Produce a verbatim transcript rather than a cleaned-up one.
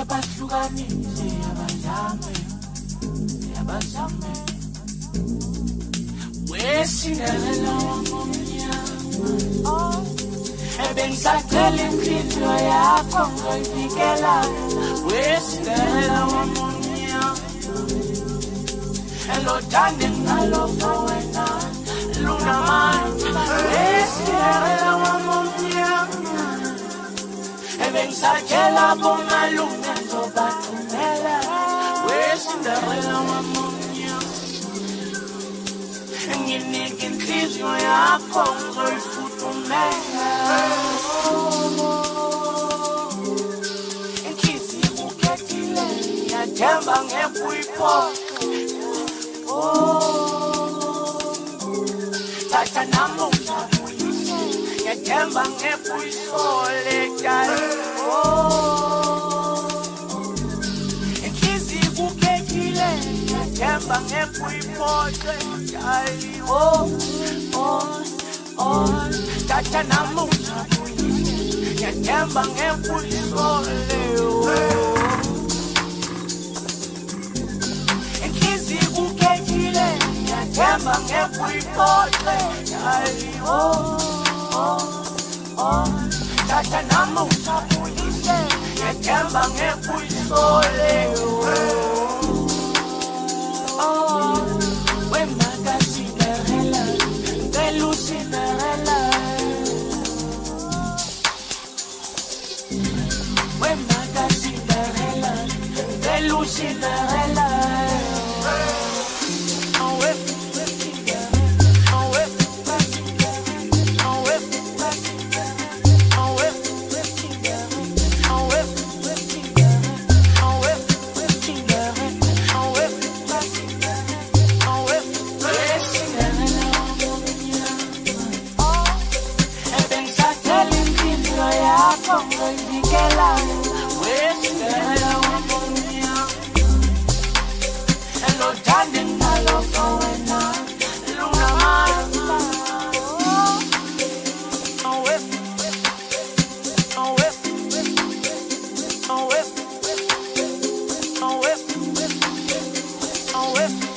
Yabahlukanise abazame, yabazame. Wesindelela wamomnyama, oh. Ebengisacela inhliziyo yakho ngoyivikela. Wesindelela wamomnyama, elodande ngalofa wena lunamandla. Wesindelela wamomnyama, ebengisacela bomalume ngizobathumela. Wesindelela wamomnyama, nginika inhliziyo yakho ngizoyifudumela. Inhliziyo ikukhethile, ngiyathemba ngeke uyiphoxe. Thatha namuhla uyise, ngiyathemba ngeke uyisole dala. Inhliziyo ikukhethile, ngiyathemba ngeke uyiphoxe. Oh, oh, oh, thatha namuhla uyise, ngiyathemba ngeke uyisole. Inhliziyo ikukhethile, ngiyathemba ngeke uyiphoxe. Oh, oh, oh, thatha namuhla uyise, ngiyathemba ngeke uyisole. Oh, wemaka Cinderella, ngelu Cinderella. Wemaka Cinderella, ngelu Cinderella. Oh, we, we Cinderella. Oh, we, we Cinderella. Oh, we, we Cinderella. Oh, we, we Cinderella. Oh, we, we Cinderella. Oh, we, we Cinderella. Oh, we, we Cinderella. Oh, we, we Cinderella. Oh, ebengisacela inhliziyo yakho ngoyivikela. We Cinderella wamomnyama, elodande ngalofa wena lunamandla. Oh, we, oh, we, oh, we, oh, we, oh, we.